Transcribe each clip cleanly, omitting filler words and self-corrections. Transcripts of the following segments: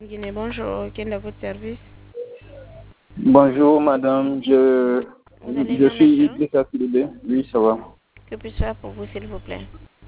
Guinée, bonjour, quel est votre service? Bonjour madame, Vous allez je bien, suis monsieur? Idrissa Sidibé. Oui, ça va. Que puis-je faire pour vous, s'il vous plaît?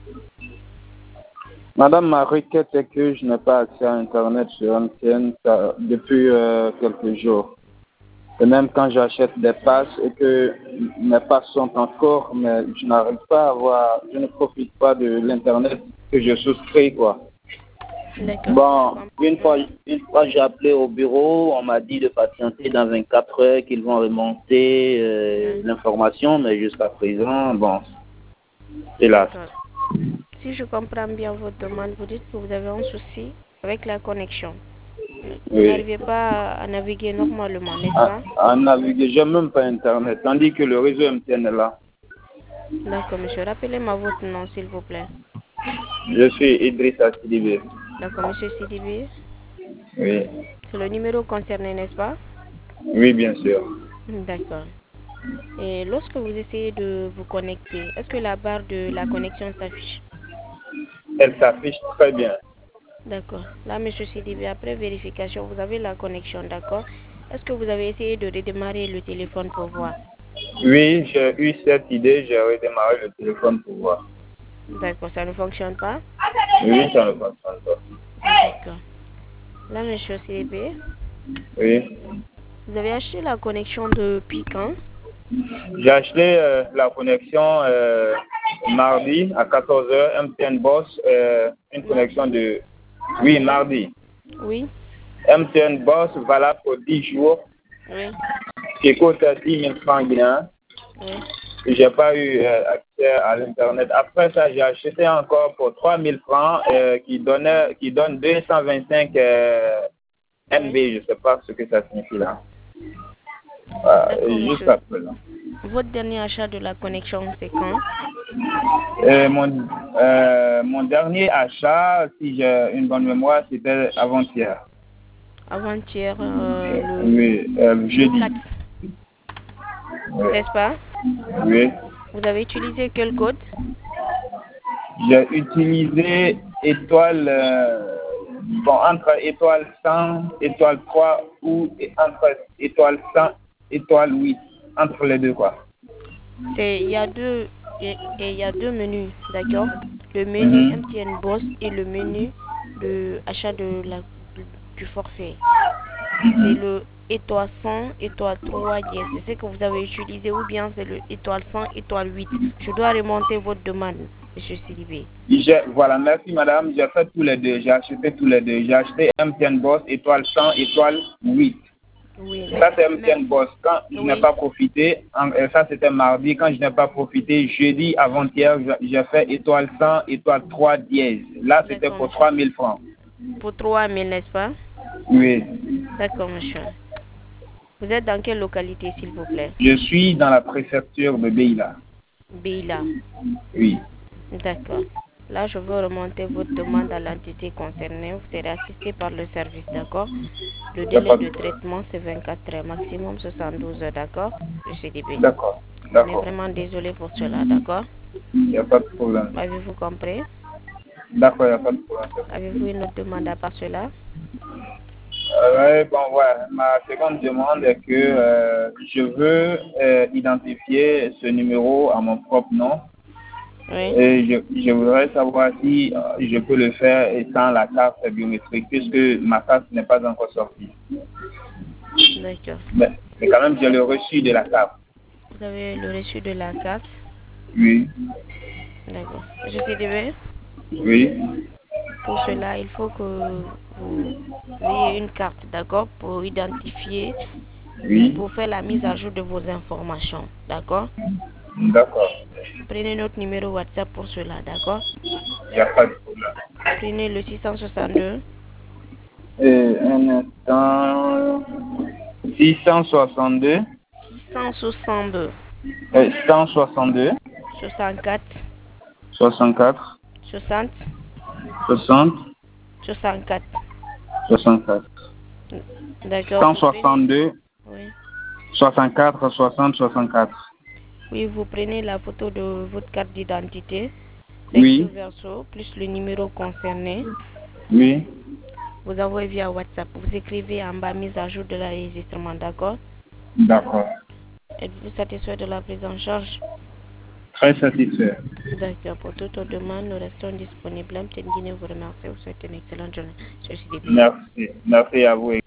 Madame, ma requête est que je n'ai pas accès à Internet sur MTN depuis quelques jours. Et même quand j'achète des passes et que mes passes sont en cours, mais je n'arrive pas à avoir, je ne profite pas de l'Internet que je souscris, quoi. D'accord, si je Bon, comprends. une fois j'ai appelé au bureau, on m'a dit de patienter dans 24 heures qu'ils vont remonter l'information, mais jusqu'à présent, bon, hélas. D'accord. Si je comprends bien votre demande, vous dites que vous avez un souci avec la connexion. Vous Oui. n'arrivez pas à naviguer normalement, n'est-ce pas? À naviguer, j'ai même pas Internet, tandis que le réseau MTN est là. D'accord, monsieur. Rappelez-moi votre nom, s'il vous plaît. Je suis Idrissa Sidibé. D'accord, monsieur Sidibé. Oui. C'est le numéro concerné, n'est-ce pas? Oui, bien sûr. D'accord. Et lorsque vous essayez de vous connecter, est-ce que la barre de la connexion s'affiche? Elle s'affiche très bien. D'accord. Là, monsieur Sidibé, après vérification, vous avez la connexion, d'accord? Est-ce que vous avez essayé de redémarrer le téléphone pour voir? Oui, j'ai eu cette idée, j'ai redémarré le téléphone pour voir. D'accord, ça ne fonctionne pas? Oui, ça ne fonctionne pas. D'accord. Là, monsieur Sidibé, Oui. vous avez acheté la connexion depuis quand? J'ai acheté la connexion mardi à 14 heures MTN Boss, une connexion Mardi? de... Oui, mardi. Oui, MTN Boss valable pour 10 jours, oui, qui coûte 10 000 francs guinéens. oui. J'ai pas eu accès à l'Internet. Après ça, j'ai acheté encore pour 3 000 francs qui donne 225 MB. Oui. Je sais pas ce que ça signifie là. D'accord, monsieur. Jusqu'à présent. Votre dernier achat de la connexion, c'est quand? Mon dernier achat, si j'ai une bonne mémoire, c'était avant-hier. Avant-hier, Oui, le jeudi. 4, Oui. n'est-ce pas? Oui. Vous avez utilisé quel code? J'ai utilisé étoile, entre étoile 100, étoile 3 ou entre étoile 100, étoile 8, entre les deux quoi. Il y a deux, il y a deux menus, d'accord? Le menu Mhm. MTN Boss et le menu de achat du forfait. C'est le étoile 100, étoile 3 dièse. C'est ce que vous avez utilisé ou bien c'est le étoile 100, étoile 8. Je dois remonter votre demande, monsieur Sidibé. Voilà, merci madame, j'ai fait tous les deux, j'ai acheté tous les deux. J'ai acheté MTN Boss, étoile 100, étoile 8. Oui, Ça c'est mais, MTN Boss. Quand je n'ai oui, pas profité, ça c'était mardi, quand je n'ai pas profité, jeudi avant-hier, j'ai fait étoile 100, étoile 3 dièse. Là c'était d'accord, pour monsieur. 3 000 francs. Pour 3000, n'est-ce pas? Oui. D'accord, monsieur. Vous êtes dans quelle localité, s'il vous plaît? Je suis dans la préfecture de Beila. Beila. Oui. D'accord. Là, je veux remonter votre demande à l'entité concernée. Vous serez assisté par le service, d'accord? Le Il n'y a délai pas de de problème. traitement, c'est 24 heures, maximum 72 heures, d'accord? Le CDB. D'accord. On est D'accord. vraiment désolé pour cela, d'accord? Il n'y a pas de problème. Avez-vous compris? D'accord, il n'y a pas de problème. Avez-vous une autre demande à part cela? Ouais, bon, voilà. Ma seconde demande est que je veux identifier ce numéro à mon propre nom. Oui, Et je voudrais savoir si je peux le faire sans la carte biométrique, puisque ma carte n'est pas encore sortie. d'accord. Mais quand même, j'ai le reçu de la carte. Vous avez le reçu de la carte? Oui. D'accord. Je suis DB. Oui. Pour cela, il faut que vous ayez une carte, d'accord, pour identifier ou Oui. pour faire la mise à jour de vos informations, d'accord? D'accord. Prenez notre numéro WhatsApp pour cela, d'accord? Il n'y a pas de problème. Prenez le 662 Un instant. 662. 662 162. 64 64. 60 60. 64. 64. D'accord, vous prenez, 162. oui. 64. 60. 64. Oui, vous prenez la photo de votre carte d'identité, recto Oui. verso, plus le numéro concerné. Oui. vous envoyer via WhatsApp. Vous écrivez en bas mise à jour de l'enregistrement, d'accord? D'accord. Êtes-vous satisfait de la prise en charge? Très satisfait. D'accord. Pour toute autre demande, nous restons disponibles. M. Guinée vous remercie. Vous souhaite une excellente journée. Je suis Merci. Merci à vous.